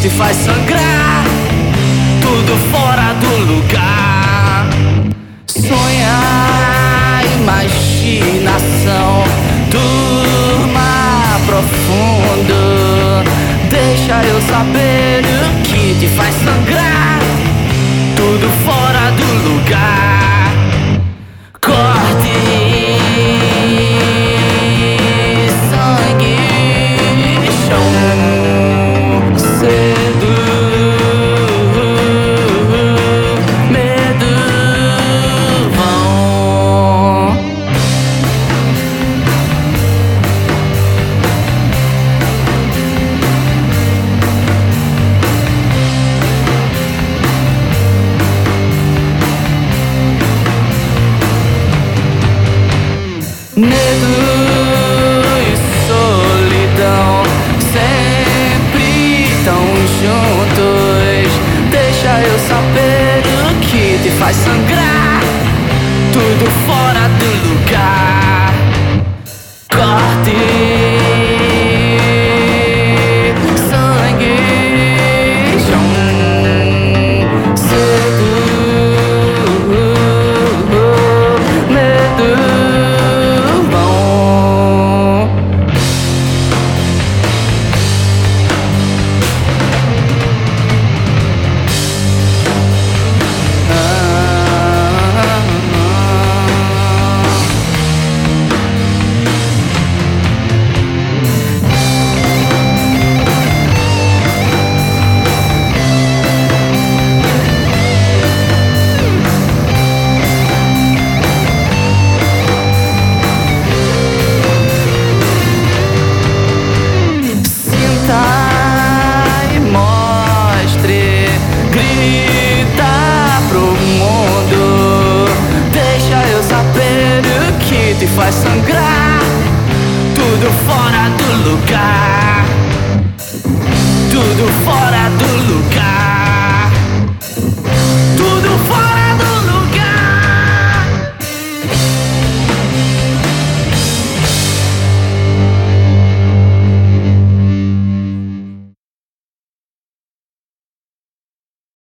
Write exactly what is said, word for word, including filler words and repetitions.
te faz sangrar, tudo fora do lugar. Sonha, imaginação, durma profundo. Deixa eu saber o que te faz sangrar, tudo fora do lugar. Corte, sangue, chão, cedo, medo, vão. Medo e solidão sempre tão juntos. Deixa eu saber o que te faz sangrar, tudo fora do lugar. Corte, sangue, chão, cedo, medo. Te faz sangrar, tudo fora do lugar.